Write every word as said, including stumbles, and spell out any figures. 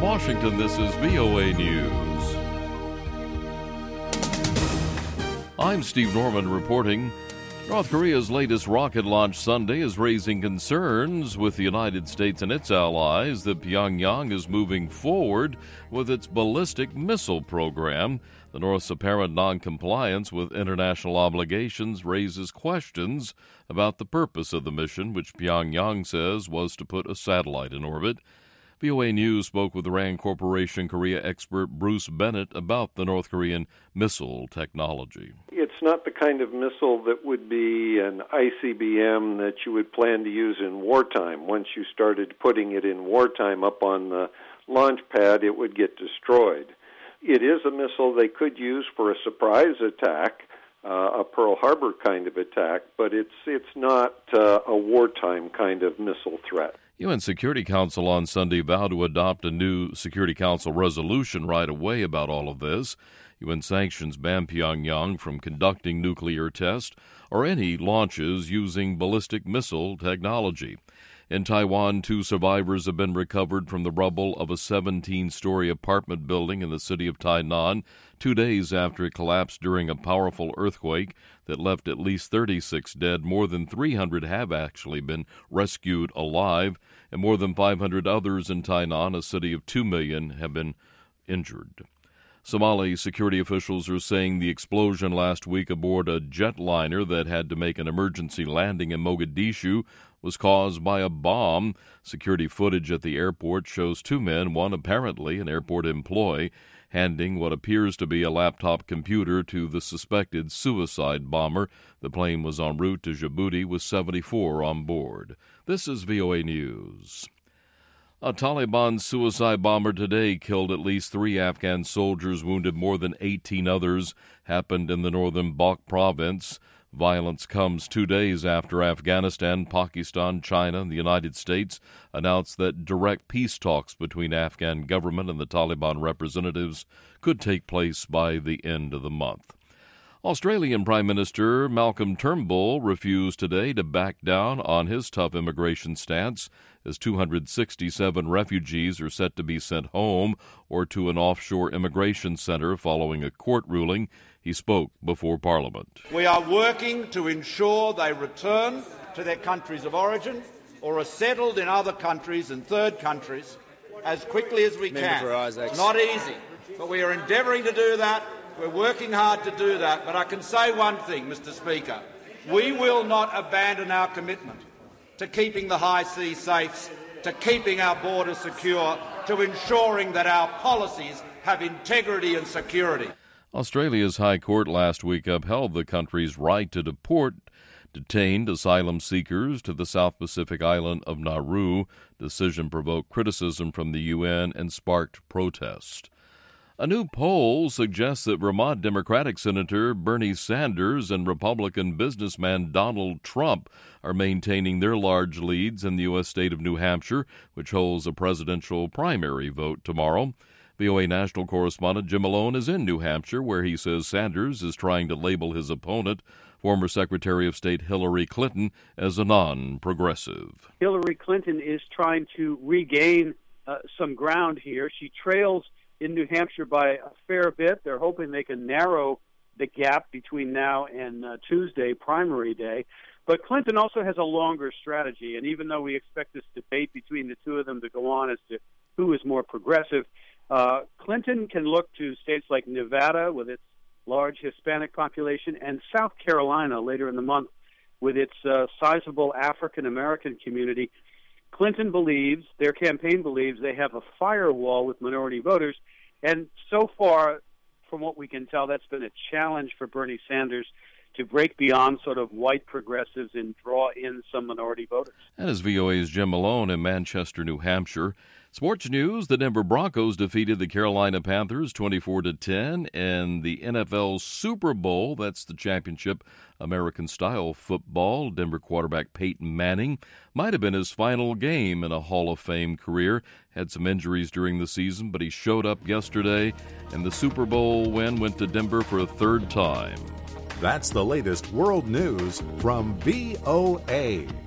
Washington, this is V O A News. I'm Steve Norman reporting. North Korea's latest rocket launch Sunday is raising concerns with the United States and its allies that Pyongyang is moving forward with its ballistic missile program. The North's apparent noncompliance with international obligations raises questions about the purpose of the mission, which Pyongyang says was to put a satellite in orbit. V O A News spoke with Rand Corporation Korea expert Bruce Bennett about the North Korean missile technology. It's not the kind of missile that would be an I C B M that you would plan to use in wartime. Once you started putting it in wartime up on the launch pad, it would get destroyed. It is a missile they could use for a surprise attack, uh, a Pearl Harbor kind of attack, but it's it's not uh, a wartime kind of missile threat. U N Security Council on Sunday vowed to adopt a new Security Council resolution right away about all of this. U N sanctions ban Pyongyang from conducting nuclear tests or any launches using ballistic missile technology. In Taiwan, two survivors have been recovered from the rubble of a seventeen-story apartment building in the city of Tainan two days after it collapsed during a powerful earthquake that left at least thirty-six dead. More than three hundred have actually been rescued alive, and more than five hundred others in Tainan, a city of two million, have been injured. Somali security officials are saying the explosion last week aboard a jetliner that had to make an emergency landing in Mogadishu was caused by a bomb. Security footage at the airport shows two men, one apparently an airport employee, handing what appears to be a laptop computer to the suspected suicide bomber. The plane was en route to Djibouti with seventy-four on board. This is V O A News. A Taliban suicide bomber today killed at least three Afghan soldiers, wounded more than eighteen others. Happened in the northern Balkh province. Violence comes two days after Afghanistan, Pakistan, China, and the United States announced that direct peace talks between Afghan government and the Taliban representatives could take place by the end of the month. Australian Prime Minister Malcolm Turnbull refused today to back down on his tough immigration stance as two hundred sixty-seven refugees are set to be sent home or to an offshore immigration center following a court ruling. He spoke before Parliament. We are working to ensure they return to their countries of origin or are settled in other countries and third countries as quickly as we can. It's not easy, but we are endeavouring to do that. We're working hard to do that, but I can say one thing, Mister Speaker. We will not abandon our commitment to keeping the high seas safe, to keeping our borders secure, to ensuring that our policies have integrity and security. Australia's High Court last week upheld the country's right to deport detained asylum seekers to the South Pacific island of Nauru. Decision provoked criticism from the U N and sparked protest. A new poll suggests that Vermont Democratic Senator Bernie Sanders and Republican businessman Donald Trump are maintaining their large leads in the U S state of New Hampshire, which holds a presidential primary vote tomorrow. V O A national correspondent Jim Malone is in New Hampshire, where he says Sanders is trying to label his opponent, former Secretary of State Hillary Clinton, as a non-progressive. Hillary Clinton is trying to regain uh, some ground here. She trails in New Hampshire by a fair bit. They're hoping they can narrow the gap between now and uh, Tuesday, primary day. But Clinton also has a longer strategy, and even though we expect this debate between the two of them to go on as to who is more progressive, uh, Clinton can look to states like Nevada with its large Hispanic population and South Carolina later in the month with its uh, sizable African-American community. Clinton believes, their campaign believes, they have a firewall with minority voters, and so far, from what we can tell, that's been a challenge for Bernie Sanders to break beyond sort of white progressives and draw in some minority voters. That is V O A's Jim Malone in Manchester, New Hampshire. Sports news, the Denver Broncos defeated the Carolina Panthers twenty-four to ten in the N F L Super Bowl. That's the championship American-style football. Denver quarterback Peyton Manning might have been his final game in a Hall of Fame career. Had some injuries during the season, but he showed up yesterday, and the Super Bowl win went to Denver for a third time. That's the latest world news from V O A.